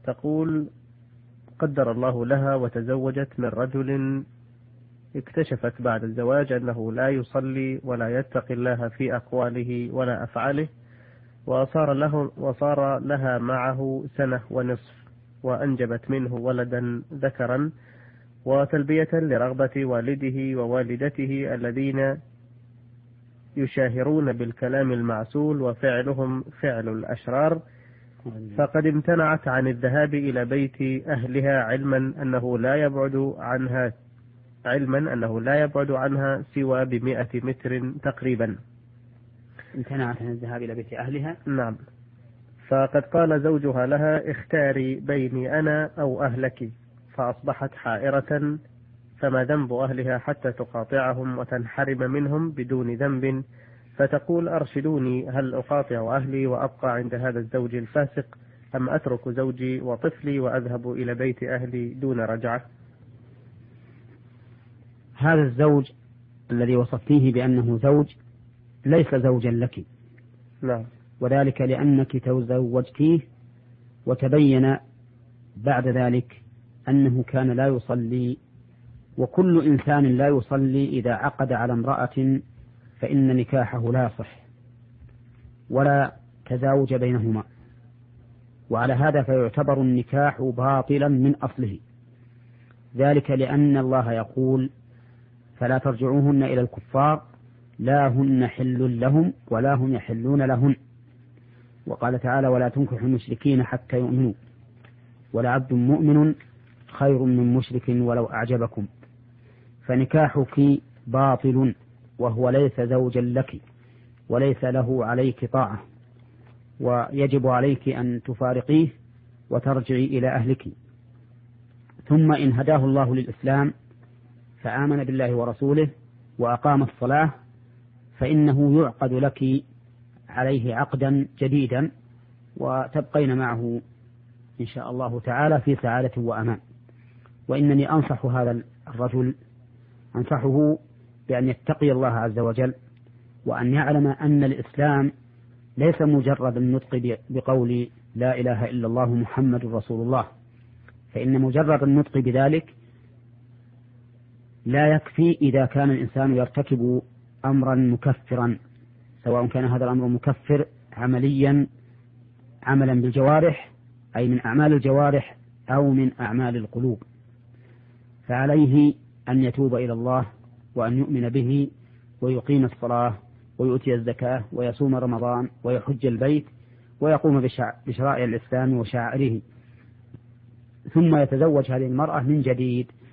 تقول: قدر الله لها وتزوجت من رجل اكتشفت بعد الزواج أنه لا يصلي ولا يتقي الله في أقواله ولا أفعاله، وصار لها معه 1.5 سنة، وأنجبت منه ولدا ذكرا، وتلبية لرغبة والده ووالدته الذين يشاهرون بالكلام المعسول وفعلهم فعل الأشرار، فقد امتنعت عن الذهاب إلى بيت أهلها علما أنه لا يبعد عنها سوى ب100 متر تقريبا. امتنعت عن الذهاب إلى بيت أهلها؟ نعم. فقد قال زوجها لها: اختاري بيني أنا أو أهلك، فأصبحت حائرة، فما ذنب أهلها حتى تقاطعهم وتنحرم منهم بدون ذنب؟ فتقول: أرشدوني، هل أقاطع أهلي وأبقى عند هذا الزوج الفاسق، أم أترك زوجي وطفلي وأذهب إلى بيت أهلي دون رجعة؟ هذا الزوج الذي وصفتيه بأنه زوج ليس زوجا لك. نعم. وذلك لأنك تزوجتيه وتبين بعد ذلك أنه كان لا يصلي، وكل إنسان لا يصلي إذا عقد على امرأة فإن نكاحه لا يصح ولا تزاوج بينهما، وعلى هذا فيعتبر النكاح باطلا من أصله، ذلك لأن الله يقول: فلا ترجعوهن إلى الكفار لا هن حل لهم ولا هم يحلون لهن. وقال تعالى: ولا تنكحوا المشركين حتى يؤمنوا ولعبد مؤمن خير من مشرك ولو أعجبكم. فنكاحك باطل وهو ليس زوجا لك وليس له عليك طاعة، ويجب عليك أن تفارقيه وترجعي إلى أهلك. ثم إن هداه الله للإسلام فآمن بالله ورسوله وأقام الصلاة فإنه يعقد لك عليه عقدا جديدا وتبقين معه إن شاء الله تعالى في سعادة وأمان. وإنني أنصح هذا الرجل، أنصحه بأن يتقي الله عز وجل، وأن يعلم أن الإسلام ليس مجرد النطق بقول لا إله إلا الله محمد رسول الله، فإن مجرد النطق بذلك لا يكفي إذا كان الإنسان يرتكب أمرا مكفرا، سواء كان هذا الأمر مكفر عمليا عملا بالجوارح أي من أعمال الجوارح أو من أعمال القلوب، فعليه أن يتوب إلى الله وأن يؤمن به ويقيم الصلاة ويؤتي الزكاة ويصوم رمضان ويحج البيت ويقوم بشرائع الإسلام وشعائره، ثم يتزوج هذه المرأة من جديد